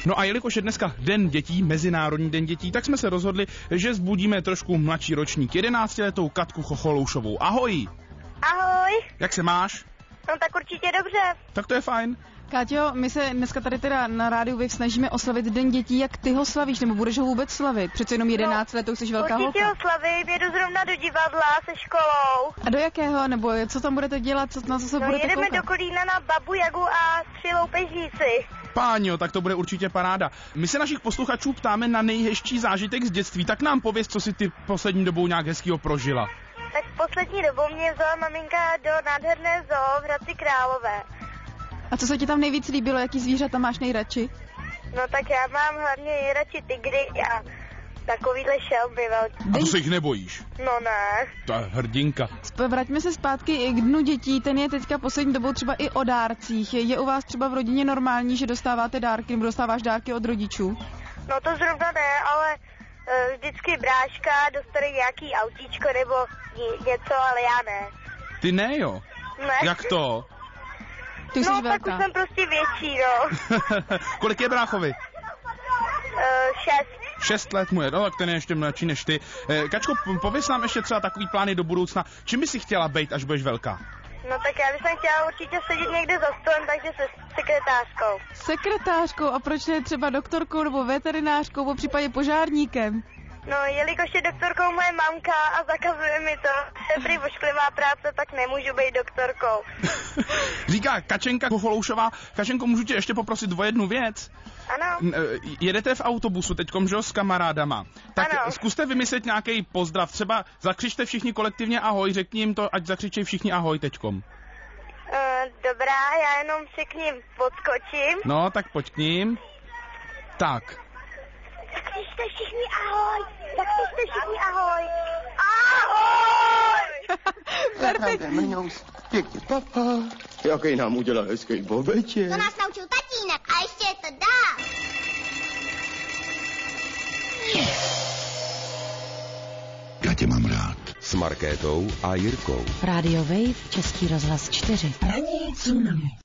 No a jelikož je dneska Den dětí, Mezinárodní den dětí, tak jsme se rozhodli, že vzbudíme trošku mladší ročník, 11letou Katku Chocholoušovou. Ahoj! Ahoj! Jak se máš? No tak určitě dobře. Tak to je fajn. Káťo, my se dneska tady teda na rádiu Wave snažíme oslavit Den dětí. Jak ty ho slavíš, nebo budeš ho vůbec slavit? Přece jenom 11 let, to jsi velká holka. Určitě ho slavím, jedu zrovna do divadla se školou. A do jakého, nebo co tam budete dělat, na co se budete jedeme koukat? do Kolína na Babu Jagu a 3 loupežníci. Páňo, tak to bude určitě paráda. My se našich posluchačů ptáme na nejhezčí zážitek z dětství, tak nám pověz, co si ty poslední dobou nějak hezkýho prožila. Tak poslední dobou mě vzala maminka do nádherné zoo v Hradci Králové. A co se ti tam nejvíc líbilo, jaký zvířata máš nejradši? No tak já mám hlavně nejradši tygry a takovýhle šelmy velký. A to se jich nebojíš? No ne. Ta hrdinka. Vraťme se zpátky k Dnu dětí, ten je teďka poslední dobou třeba i o dárcích. Je u vás třeba v rodině normální, že dostáváte dárky, nebo dostáváš dárky od rodičů? No to zrovna ne, ale vždycky bráška dostane nějaký autíčko nebo něco, ale já ne. Ty ne, jo? Ne. Jak to? Ty jsi no velká. tak už jsem prostě větší, no. Kolik je bráchovi? 6. 6 let mu je, no, tak ten je ještě mladší než ty. Kačko, pověs nám ještě třeba takový plány do budoucna. Čím by si chtěla být, až budeš velká? No tak já bych chtěla určitě sedět někde za stolem, takže se sekretářkou. Sekretářkou, a proč ne třeba doktorkou nebo veterinářkou, po případě požárníkem? No, jelikož je doktorkou moje mamka a zakazuje mi to, je prý ošklivá práce, tak nemůžu být doktorkou. Říká Kačenka Chocholoušová. Kačenko, můžu tě ještě poprosit o jednu věc? Ano. Jedete v autobusu teďkom, že, s kamarádama. Tak ano. Zkuste vymyslet nějaký pozdrav. Třeba zakřičte všichni kolektivně ahoj, řekni jim to, ať zakřičej všichni ahoj teďkom. Dobrá, já jenom si k ním podskočím. No, tak pojď k ním. Tak. Zakřičte všichni ahoj! Zakřičte všichni ahoj! Ahoj! Perfektní. Mrňous, pěkně papa, jaký nám udělal hezký bobeček. To nás naučil tatínek a ještě je to dá. Já tě mám rád. S Markétou a Jirkou. Radio Wave, Český rozhlas 4. Ranní tsunami.